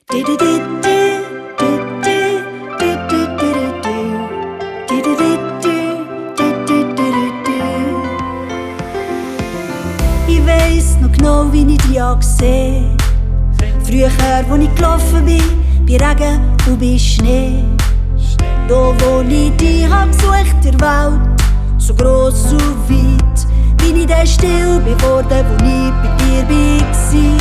Ich weiss noch genau, wie ich dich gesehen. Früher, wo ich gelaufen bin, bei Regen und bei Schnee. Da, wo ich dich gesucht der Welt, so gross und weit, bin ich dann still geworden, wo ich bei dir war.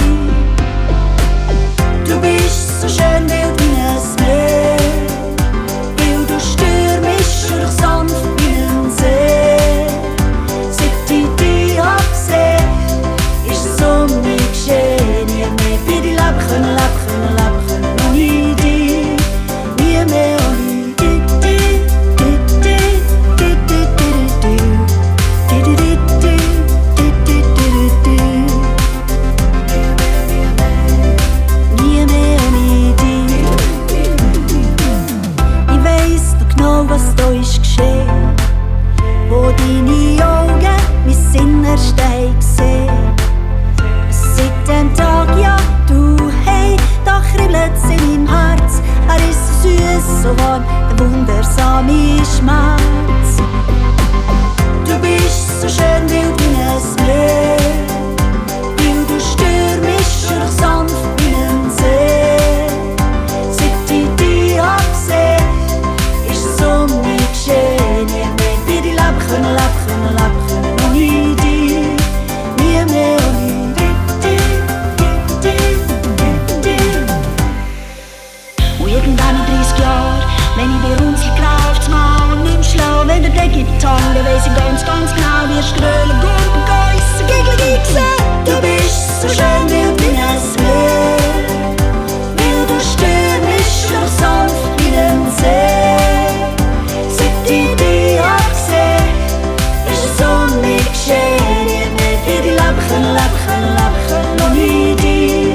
Du bist so schön wild wie ein Meer, weil du stürmisch sanft wie ein See. Seit ich dich gesehen, ist es um mich geschehen. Nie mehr bei dir leben können, ohne dich. Nie mehr ohne dich. Nie mehr ohne dich. Ich weiss noch genau, was da ist geschehen, wo deine Augen mein Innerste haben gesehen. Seit dem Tag, ja, du, hey, da kribbelt's in meinem Herz. Er ist so süß, so warm, ein wundersamer Schmerz. Du bist so schön wild wie ein Meer, weil du stürmisch sanft wie ein See. Seit ich dich gesehen, ist es um mich geschehen. Nie mehr bei dir leben können, ohne dich. Nie mehr ohne dich. Und irgendwann in 30 Jahren, wenn ich bei uns läuft's mal nicht mehr schlau. Wenn der Tag gibt, dann weiss ich ganz genau, wirst grölen, gumpen, geissen, giggeln, sehen. Du bist so schön wild wie ein Meer, weil du stürmisch sanft wie ein See. Seit ich dich gesehen, ist es um mich geschehen. Nie mehr bei dir leben können, ohne dich.